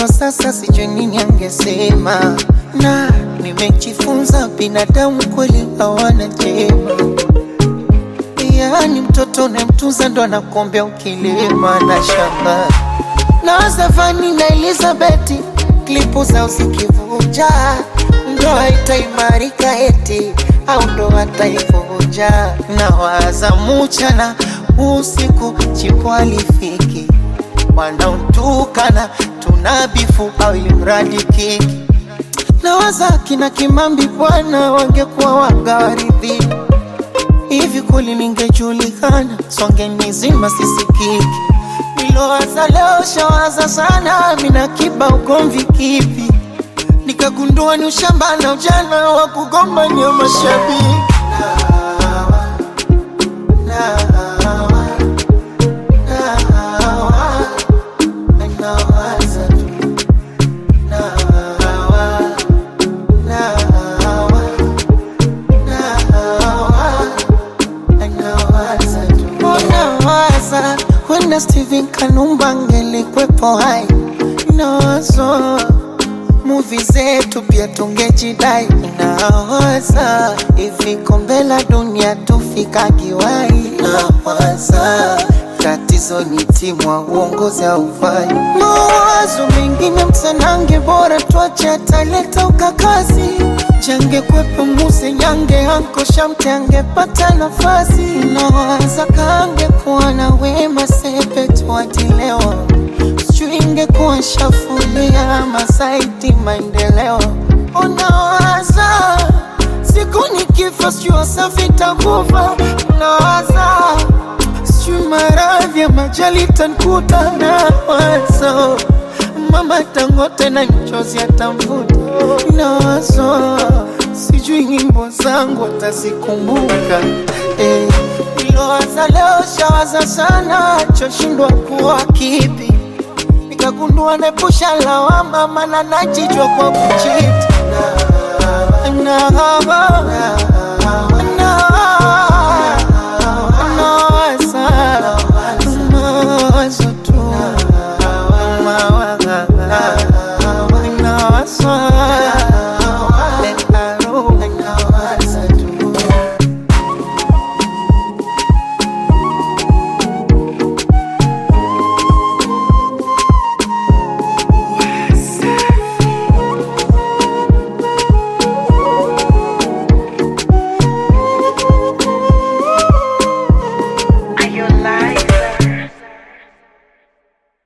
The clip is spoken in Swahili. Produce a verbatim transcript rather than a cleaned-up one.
ndo sasa sijui nini angesema. Na nimejifunza binadamu kweli hawana jema. Yani mtoto unemtunza ndo anakuombea ukilema na shamba. Na Zafani na Elizabeth klipu zao zikivuja, ndo haitaimarika eti au ndo hataivuja. Na waza mchana usiku chipo alifiki, wanaotukana tunabifu au ilimradi kiki. Na waza kina Kimambi bwana wangekuwa wagawaridhi, hivi kuli ningejulikana songe nizima sisikiki. Nilowaza leo shawaza sana mina kiba ugomvi kipi, nikagundua ni ushamba na ujana wa kugomba ni mashabiki. Wenda Steven Kanumba angelikwepo hai, nawaza movie zetu pia tungejidai. Nawaza hivi kombe la dunia tufika kiwai. Nawaza tatizo ni timu wa uongozi haufai. Mawazo mengine msanange bora tuache ataleta ukakazi. Jange kwepo muse nyange anko shamte angepata nafasi. Nawaza kange kuwa na Wema Sepetu wadilewa, sijui ingekuwa shafulia masaiti maendeleo. Unawaza siku nikifa sijui Wasafi takufa. Unawaza sijui maradhi ya majali tankuta. Nawaza Mama Dangote na nchozi atamvuta. Nawaza sijui nyimbo zangu watazikumbuka. Eh, nilowaza leo shawaza sana choshindwa kuwa kipi, nikagundua nepusha lawama maana najijua kwa kuchiti. Na, na, na, na,